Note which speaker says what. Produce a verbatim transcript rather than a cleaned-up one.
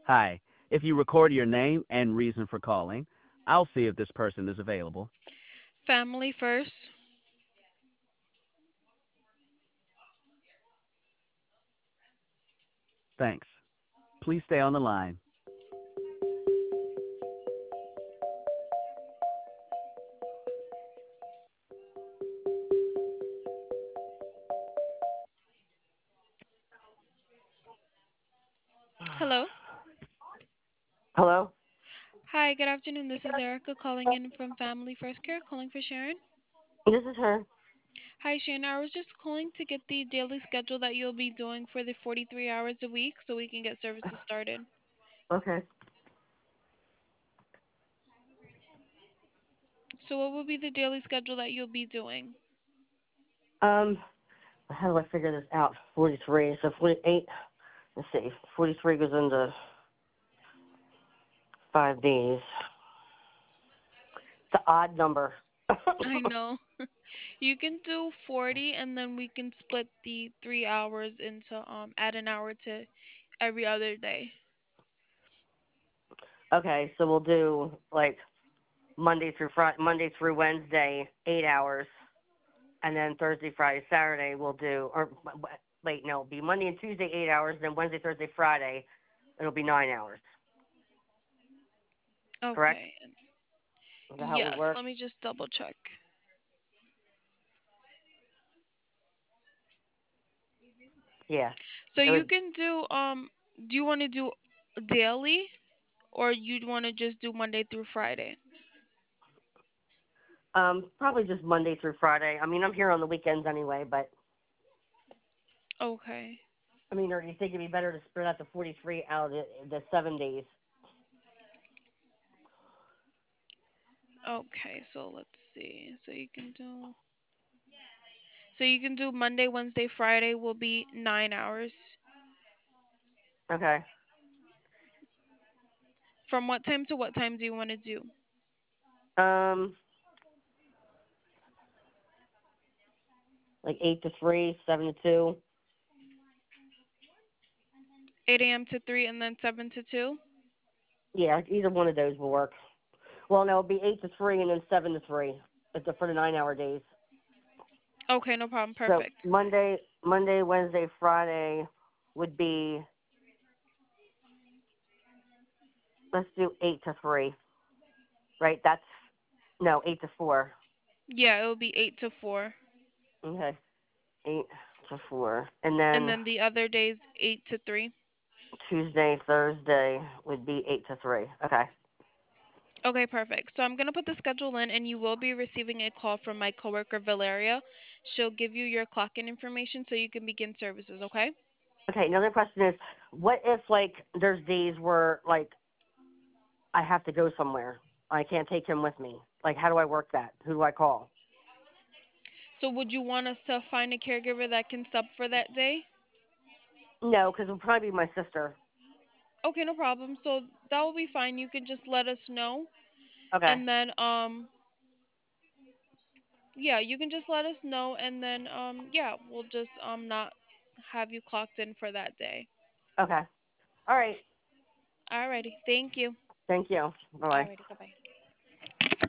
Speaker 1: Hi. If you record your name and reason for calling, I'll see if this person is available.
Speaker 2: Family first.
Speaker 1: Thanks. Please stay on the line.
Speaker 2: Hello.
Speaker 3: Hello?
Speaker 2: Hi, good afternoon. This is Erica calling in from Family First Care, calling for Sharon.
Speaker 3: This is her.
Speaker 2: Hi, Sharon. I was just calling to get the daily schedule that you'll be doing for the forty-three hours a week so we can get services started.
Speaker 3: Okay.
Speaker 2: So, what will be the daily schedule that you'll be doing?
Speaker 3: Um, how do I figure this out? forty-three. So forty-eight. Let's see. forty-three goes into five days. It's an odd number.
Speaker 2: I know. You can do forty and then we can split the three hours into um add an hour to every other day.
Speaker 3: Okay, so we'll do like Monday through Friday, Monday through Wednesday, eight hours, and then Thursday, Friday, Saturday we'll do. Or wait, no, it'll be Monday and Tuesday eight hours, then Wednesday, Thursday, Friday, it'll be nine hours. Correct?
Speaker 2: Okay.
Speaker 3: Is that how it would
Speaker 2: Yes,
Speaker 3: work?
Speaker 2: let me just double check.
Speaker 3: Yeah.
Speaker 2: So
Speaker 3: It
Speaker 2: you
Speaker 3: would.
Speaker 2: can do um do you want to do daily or you'd want to just do Monday through Friday?
Speaker 3: Um, probably just Monday through Friday. I mean, I'm here on the weekends anyway, but
Speaker 2: Okay.
Speaker 3: I mean, or do you think it'd be better to spread out the forty-three out of the, the seven days?
Speaker 2: Okay, so let's see. So you can do so you can do Monday, Wednesday, Friday will be nine hours.
Speaker 3: Okay.
Speaker 2: From what time to what time do you want to do?
Speaker 3: Um, like eight to three, seven to two.
Speaker 2: eight a m to three and then seven to two?
Speaker 3: Yeah, either one of those will work. Well, no, it'll be eight to three and then seven to three. It's for the nine-hour days.
Speaker 2: Okay, no problem.
Speaker 3: So
Speaker 2: Perfect.
Speaker 3: Monday, Monday, Wednesday, Friday would be. Let's do eight to three. Right? That's no eight to four.
Speaker 2: Yeah, it will be eight to four.
Speaker 3: Okay, eight to four, and
Speaker 2: And
Speaker 3: then
Speaker 2: then the other days eight to three.
Speaker 3: Tuesday, Thursday would be eight to three. Okay.
Speaker 2: Okay, perfect. So I'm going to put the schedule in and you will be receiving a call from my coworker Valeria. She'll give you your clock in information so you can begin services, okay?
Speaker 3: Okay. Another question is, what if like there's days where like I have to go somewhere, I can't take him with me. Like, how do I work that? Who do I call?
Speaker 2: So would you want us to find a caregiver that can sub for that day?
Speaker 3: No, because it'll probably be my sister.
Speaker 2: Okay, no problem. So that will be fine. You can just let us know
Speaker 3: Okay.
Speaker 2: and then um yeah, you can just let us know and then um yeah, we'll just um not have you clocked in for that day.
Speaker 3: Okay. All right.
Speaker 2: Alrighty. Thank you.
Speaker 3: Thank you. Bye bye.
Speaker 2: Alrighty, bye bye.